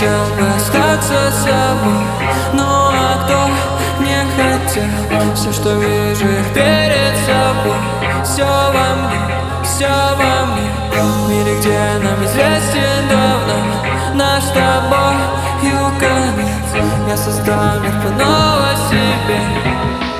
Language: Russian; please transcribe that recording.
хотел бы остаться с собой, ну а кто не хотел? Все, что вижу их перед собой, все во мне, все во мне. В мире, где нам известен давно наш с тобой конец, я создал мир по новой себе.